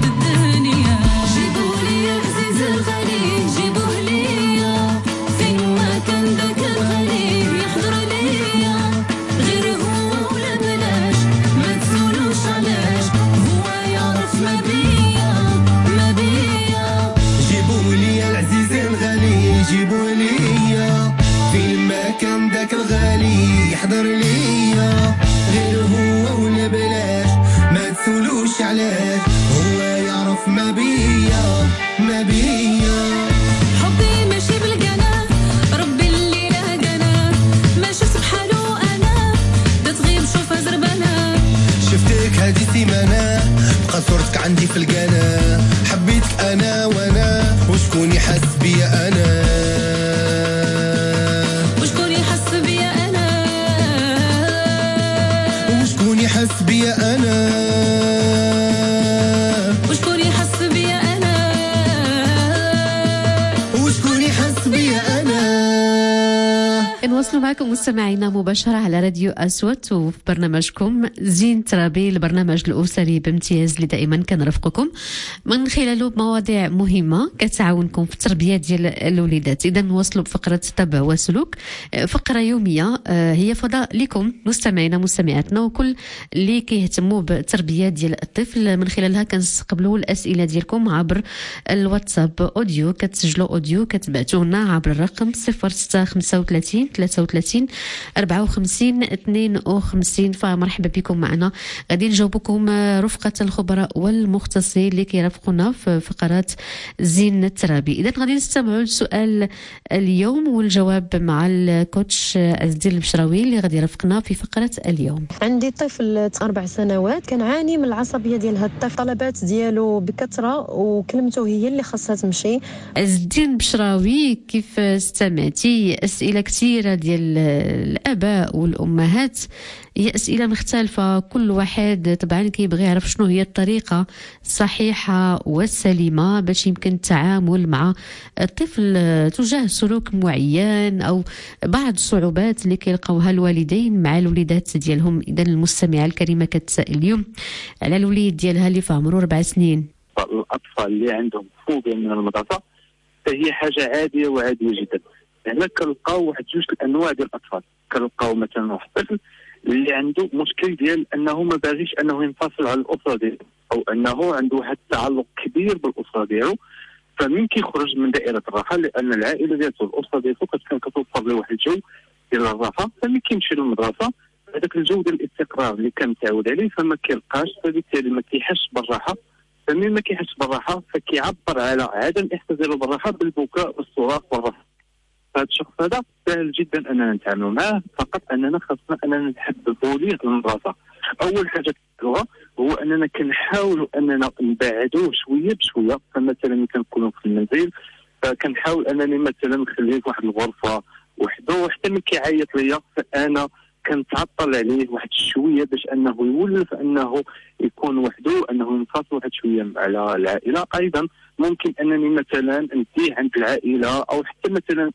يحضر ليا غير هو ولا بلاش ما تسولوش علاش هو يعرف ما بيا ما بيا حبي ماشي بالقنا ربي اللي لهقنا ما شفت بحالو انا دا تغيب شوفها زربانه شفتك هادي سيمانه بقى صورتك عندي في القنا حبيتك انا وانا وشكون يحس بيا انا يحس بيا أنا وشكون يحس بيا أنا وشكون يحس بيا أنا نواصلوا معكم مستمعينا مباشرة على راديو أسود وفي برنامجكم زين ترابي البرنامج الأسري بامتياز اللي دائما كنرافقكم من خلاله بمواضيع مهمة كتعاونكم في التربية ديال الوليدات. إذا نواصلوا بفقرة تبع وسلوك، فقرة يومية هي فضاء لكم مستمعينا مستمعاتنا وكل اللي كيهتموا بالتربية ديال الطفل. من خلالها كنستقبلوا الأسئلة ديالكم عبر الواتساب أوديو، كتسجلوا أوديو كتبعتوه لنا عبر الرقم 0635 33 54 52. فمرحبا بكم معنا، غادي نجاوبكم رفقة الخبراء والمختصين اللي كيرافقونا في فقرات زين الترابي. إذا غادي نستمعوا لسؤال اليوم والجواب مع الكوتش عز الدين البشراوي اللي غادي يرافقنا في فقرة اليوم. عندي طفل 4 سنوات كنعاني من العصبية ديال هذا الطفل، طلبات ديالو بكثرة وكلمته هي اللي خاصها تمشي. عز الدين البشراوي، كيف استمعتي أسئلة كثيرة ديال الآباء والأمهات، هي أسئلة مختلفة، كل واحد طبعا كيبغي يعرف شنو هي الطريقة الصحيحة والسليمة باش يمكن التعامل مع الطفل تجاه سلوك معين أو بعض الصعوبات اللي كيلقاوها الوالدين مع الوليدات ديالهم. إذا المستمعة الكريمة كتسائل اليوم على الوليد ديالها اللي في عمره 4 سنين. الأطفال اللي عندهم فوبيا من المدرسة فهي حاجة عادية وعادية جدا. هنا كنلقاو واحد 2 الأنواع ديال الأطفال. كنلقاو مثلا واحد الطفل اللي عنده مشكل ديال انه ما باغيش انه ينفصل على الاسره ديالو، او انه عنده واحد التعلق كبير بالاسره ديالو، فمن كيخرج من دائره الراحه لان العائله ديالته الاسره ديالته كتكون كتوفر له واحد الجو ديال الراحه، فمن كيمشي للمدرسه هذاك الجو ديال الاستقرار اللي كان متعود عليه فما كيلقاش، فبالتالي ما كيحسش بالراحه، فمن ما كيحسش بالراحه فكيعبر على عدم الاحساس ديالو بالراحه بالبكاء والصراخ والرفض. هذا الشخص هذا سهل جدا اننا نتعاملوا معه، فقط اننا خاصنا اننا نحببوا ليه المدرسه. اول حاجه كنديروها هو اننا كنحاولوا اننا نبعدوه شويه بشويه، فمثلا كنكونوا في المنزل فكنحاول انني مثلا نخليه في واحد الغرفه وحده، وحتى ملي كيعيط ليا فانا كنتعطل عليه واحد شويه باش انه يولف انه يكون وحده، انه ينفصل واحد شويه على العائله. ايضا ممكن انني مثلا نديه عند العائله، او حتى مثلا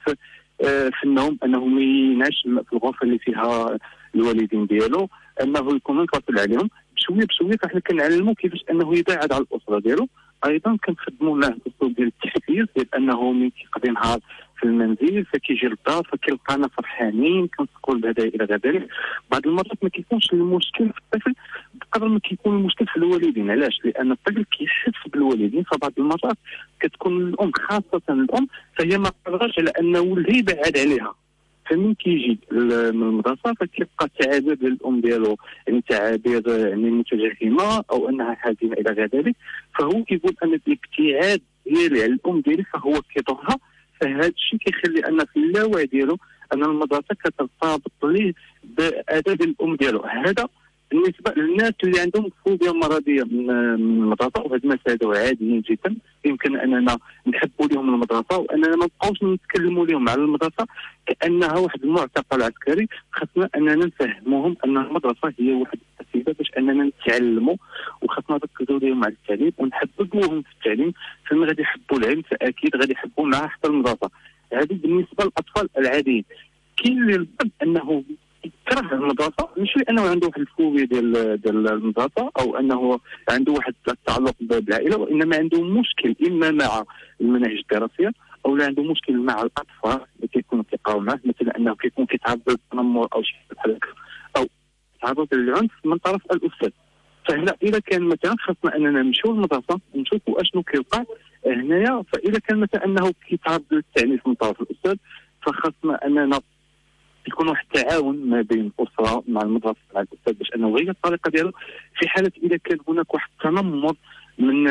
في النوم انه ما ينعش في الغرفه اللي فيها الوالدين ديالو، انه يكون منفصل عليهم بشويه بشويه. فاحنا كنعلمو كيفاش انه يبعد على الاسره ديالو، ايضا كنخدموا معاه اسلوب ديال التحفيز، ديال انه ملي كيقضي نهار في المنزل فكيجي للدار فكيلقانا فرحانين كنسقوا الهدايا الى غير ذلك. بعض المرات ما كيكونش المشكل في الطفل بقدر ما كيكون المشكل في الوالدين. علاش؟ لان الطفل كيحس بالوالدين، فبعض المرات كتكون الام خاصه الام فهي ما قادراش على ان ولدها يبعد عليها، فمن كيجي من المدرسه فكيبقى التعابير ديال الام ديالو يعني تعابير يعني متجهمه او انها حزينه الى غير ذلك، فهو كيقول ان الابتعاد ديالي على الام ديالي فهو كيضرها. فهذا الشيء كيخلي ان في اللاوعي ديالو ان المدرسه كترتبط ليه باداب الام ديالو. هذا بالنسبه للناس اللي عندهم فوبيا مرضيه من المدرسه، وهاد الناس هادو عاديين جدا، يمكن اننا نحبوا لهم المدرسه واننا ما نبقاوش نتكلموا لهم على المدرسه كانها واحد المعتقل عسكري. خاصنا اننا نفهموهم ان المدرسه هي واحد التسهيلات باش اننا نتعلموا، وخاصنا نركزوا لهم على التعليم ونحببوهم في التعليم. فمن غادي يحبوا العلم فاكيد غادي يحبوا معاه حتى المدرسه. هذه بالنسبه للاطفال العاديين. كاين اللي البعض انه يكره المدرسه مش لانه عنده واحد الفوبيا ديال المدرسه او انه عنده واحد التعلق بالعائله، وانما عنده مشكل اما مع المناهج الدراسيه او لا عنده مشكل مع الاطفال اللي كيكونوا كيقراو معاه، مثل انه كيكون كيتعرض للتنمر او شي بحال هكا او تعرض للعنف من طرف الاستاذ. فهنا اذا كان مثلا خاصنا اننا نمشيو للمدرسه نشوفوا اشنو كيوقع هنايا. فاذا كان مثلا انه كيتعرض للتعنيف من طرف الاستاذ فخاصنا اننا يكون واحد التعاون ما بين الاسره مع المدرسه مع الاستاذ باش انه يغير الطريقه ديالو. في حاله اذا كان هناك واحد التنمر من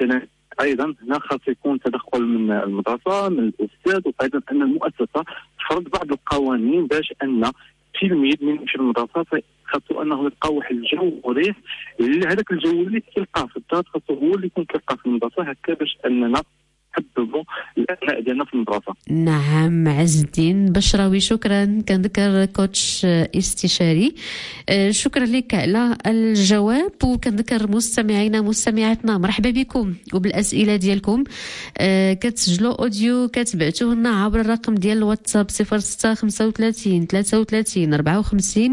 ايضا هنا خاص يكون تدخل من المدرسه من الاستاذ، وايضا ان المؤسسه تفرض بعض القوانين باش ان التلميذ من يمشي للمدرسه خاصو انه يلقى واحد الجو مريح. هذاك الجو اللي كيلقاه في الدار خاصو هو اللي يكون كيلقاه في المدرسه، هكا باش اننا حببوا الابناء ديالنا في المدرسه. نعم عز الدين بشراوي، شكرا. كنذكر كوتش استشاري، شكرا لك على الجواب. وكنذكر مستمعينا مستمعاتنا مرحبا بكم وبالاسئله ديالكم. كتسجلوا اوديو كتبعتوه لنا عبر الرقم ديال الواتساب 0635 33 54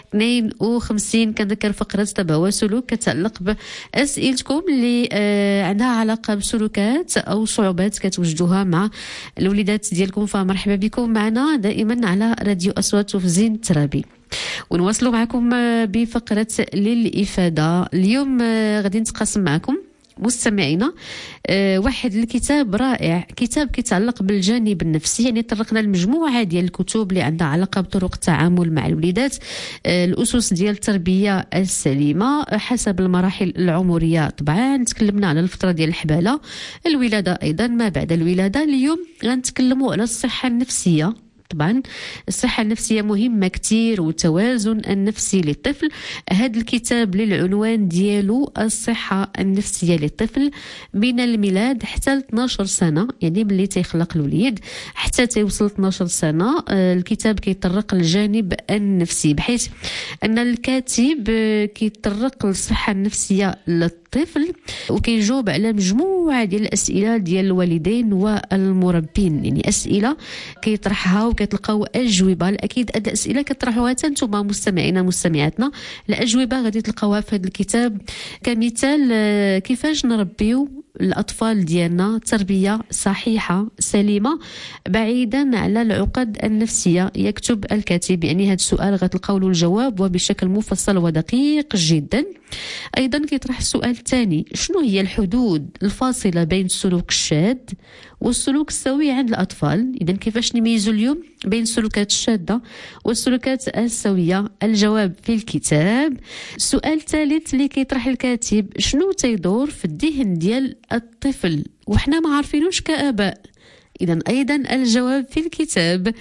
52. كنذكر فقره تبع وسلوك كتعلق باسئلتكم اللي عندها علاقه بسلوكات او صعوبات كتوجدوها مع الوليدات ديالكم، فمرحبا بكم معنا دائما على راديو أصوات وفي زين الترابي. ونواصلوا معكم بفقرة للإفادة. اليوم غادي نتقاسم معكم مستمعينا واحد الكتاب رائع، كتاب كيتعلق بالجانب النفسي. يعني طرقنا لمجموعه ديال الكتب اللي عندها علاقه بطرق التعامل مع الوليدات، الاسس ديال التربيه السليمه حسب المراحل العمريه. طبعا تكلمنا على الفتره ديال الحباله، الولاده، ايضا ما بعد الولاده. اليوم غنتكلموا على الصحه النفسيه. طبعا الصحة النفسية مهمة كتير والتوازن النفسي للطفل. هذا الكتاب للعنوان ديالو الصحة النفسية للطفل من الميلاد حتى 12 سنة، يعني ملي تيخلق الوليد حتى تيوصل 12 سنة. الكتاب كيطرق للجانب النفسي بحيث أن الكاتب كيطرق للصحة النفسية للطفل وكيجاوب على مجموعة ديال الأسئلة ديال الوالدين والمربين. يعني أسئلة كيطرحها وكتلقاو أجوبة. أكيد هاد الأسئلة كتطرحوها نتوما مستمعينا مستمعاتنا، الأجوبة غادي تلقاوها في هذا الكتاب. كمثال كيفاش نربيو الأطفال ديالنا تربية صحيحة سليمة بعيدا على العقد النفسية. يكتب الكاتب يعني هذا السؤال غتلقاو له الجواب وبشكل مفصل ودقيق جدا. أيضا كيطرح السؤال الثاني، شنو هي الحدود الفاصلة بين السلوك الشاذ والسلوك السوي عند الأطفال؟ إذا كيفاش نميزوا اليوم بين السلوكات الشاذة والسلوكات السوية؟ الجواب في الكتاب. السؤال الثالث اللي كيطرح الكاتب، شنو تيدور في الذهن ديال الطفل وحنا ما عارفينوش كآباء؟ إذن أيضا الجواب في الكتاب.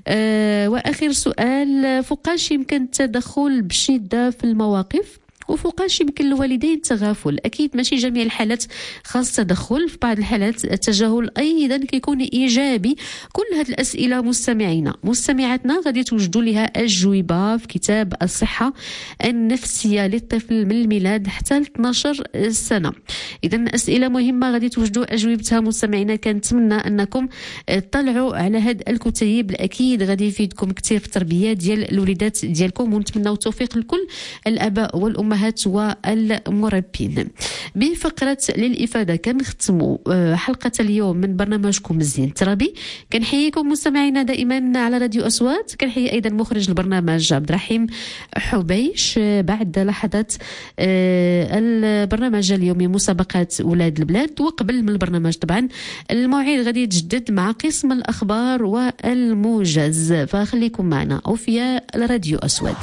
وآخر سؤال، فوقاش يمكن التدخل بشدة في المواقف وفوقاش يمكن الوالدين التغافل؟ أكيد ماشي جميع الحالات خاص تدخل، في بعض الحالات التجاهل أيضا كيكون إيجابي. كل هذه الأسئلة مستمعاتنا غادي توجدوا لها أجوبة في كتاب الصحة النفسية للطفل من الميلاد حتى 12 سنة. إذن أسئلة مهمة غادي توجدوا أجوبتها مستمعينا. كنتمنى أنكم تطلعوا على هذا الكتيب، أكيد غادي يفيدكم كثير في التربية ديال الوليدات ديالكم، ونتمنى التوفيق لكل الآباء والأمهات والمربين. بفقرة للإفادة كنختموا حلقة اليوم من برنامجكم الزين الترابي. كنحييكم مستمعينا دائما على راديو أصوات. كنحيي أيضا مخرج البرنامج عبد الرحيم حبيش. بعد لحظات البرنامج اليومي مسابقة أولاد البلاد، وقبل من البرنامج طبعا الموعد غادي يتجدد مع قسم الأخبار والموجز، فخليكم معنا أوفياء راديو أصوات.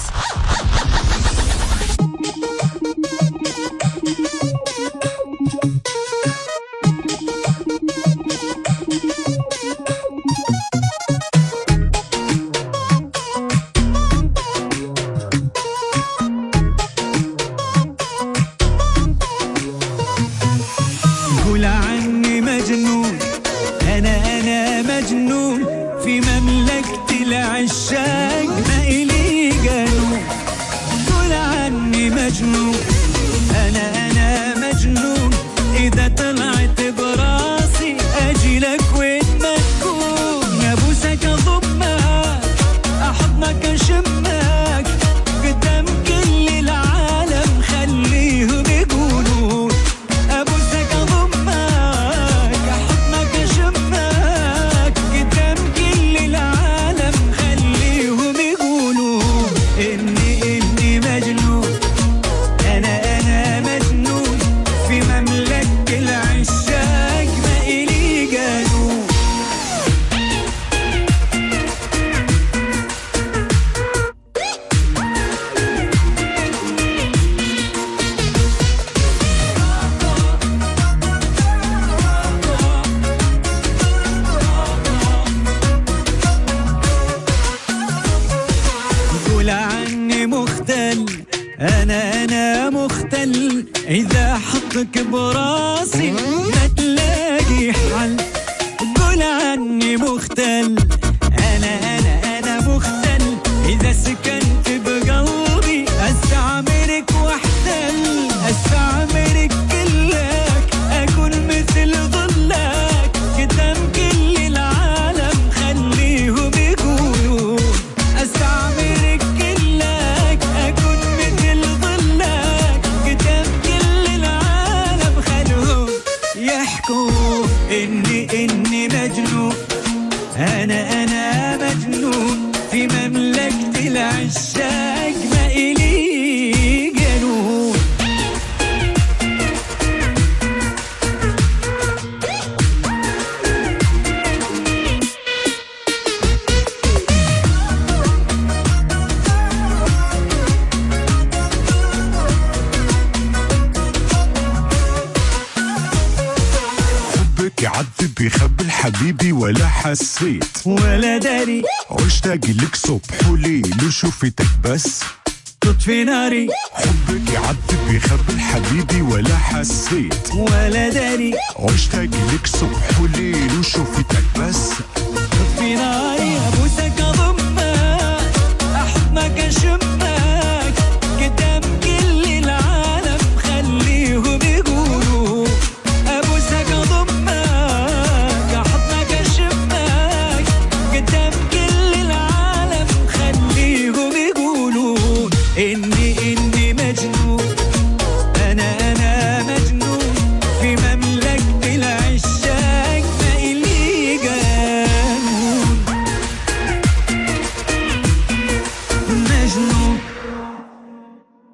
قول عني مجنون، أنا مجنون في مملكة العشاق، ما إلي قانون. قول عني مجنون، أنا مجنون، إذا طلعت براسي أجي لك وين ما تكون. أبوسك أضمك أحضنك أشمك قدام كل العالم خليهم يقولون. أبوسك أضمك أحضنك أشمك قدام كل العالم خليهم يقولون إني مجنون. أنا مجنون في مملكة العشاق، ما إلي قانون. قول عني مختل، أنا مختل، إذا حطك براسي ما تلاقي حل. قول عني مختل، أنا مختل، إذا سكنت بقلبي أستعمرك واحتل. أستعمرك كلك، أكون مثل ظلك قدام كل العالم خليهم يقولون. أستعمرك كلك، أكون مثل ظلك قدام كل العالم خليهم يحكوا إني مجنون. أنا مجنون في مملكة العشاق، ما إلي قانون. حبك يعذب يخبل حبيبي ولا حسيت ولا داري، واشتاق لك صبح وليل وشوفتك بس تطفي ناري. حبك يعذب يخبل حبيبي ولا حسيت ولا داري، واشتاق لك صبح وليل وشوفتك بس تطفي ناري.